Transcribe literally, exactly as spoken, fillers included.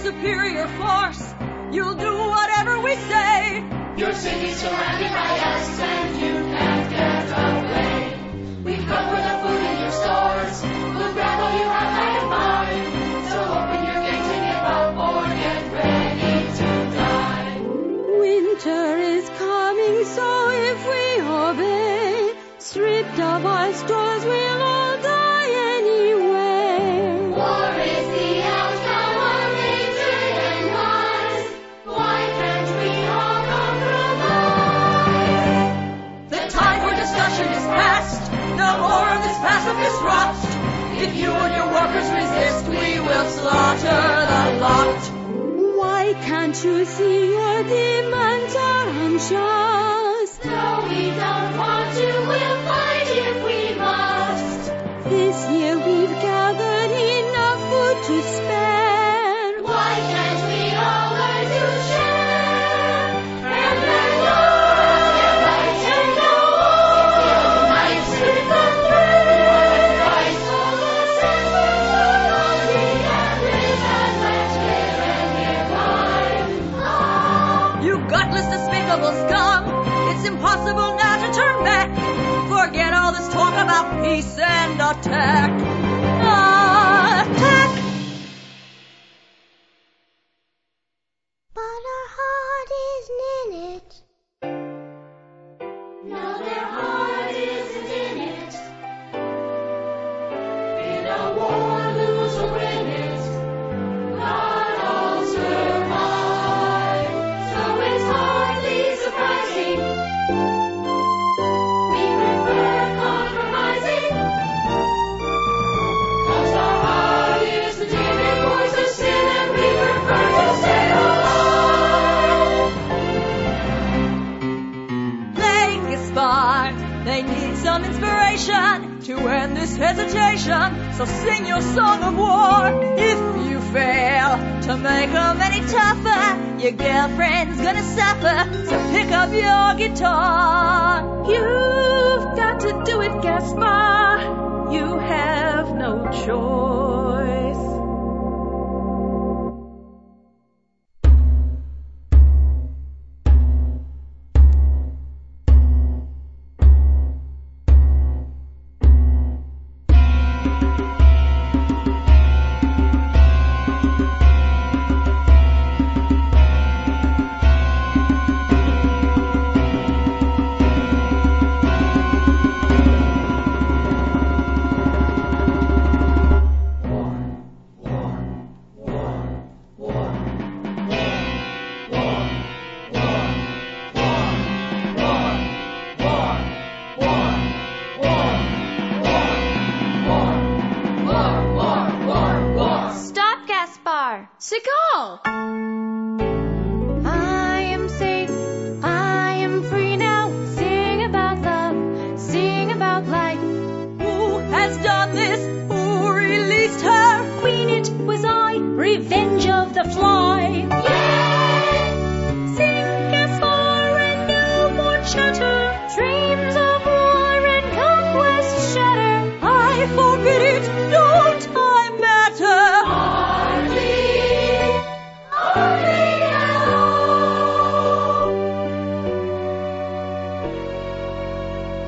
superior force. You'll do whatever we say. Your city's surrounded by us and you can't get away. We've come for the food in your stores. We'll grab all you have high and fine. So open your gates and give up or get ready to die. Winter is coming, so if we obey, stripped of our stores, we'll all die anyway. War is the outcome of hatred and lies. Why can't we all compromise? The time for discussion is past. No more of this passive mistrust. If you and your workers resist, we will slaughter the lot. Why can't you see your demands are unjust? No, we don't want to. We'll fight if we must. This year we've gathered enough food to spare. Why can't we all learn to share? And then love, get right and go. Unite with the thread. Fight all the sins we're all the endless and let's live and give life. You gutless, despicable scum! It's impossible now to turn back. Forget all this talk about peace and attack. Attack! But our heart isn't in it. No, their heart isn't in it. In a war, lose or win it, not all survive. So it's hardly surprising we prefer compromising. 'Cause our heart is the demon voice of sin, and we prefer to stay alive. They Gaspar, they need some inspiration to end this hesitation. So sing your song of war. If you fail to make them any tougher, your girlfriend's gonna suffer. So pick up your guitar. You've got to do it, Gaspar. You have no choice. Stop, Gaspar! Seagull! I am safe, I am free now. Sing about love, sing about life. Who has done this? Who released her? Queen, it was I, Revenge of the Fly.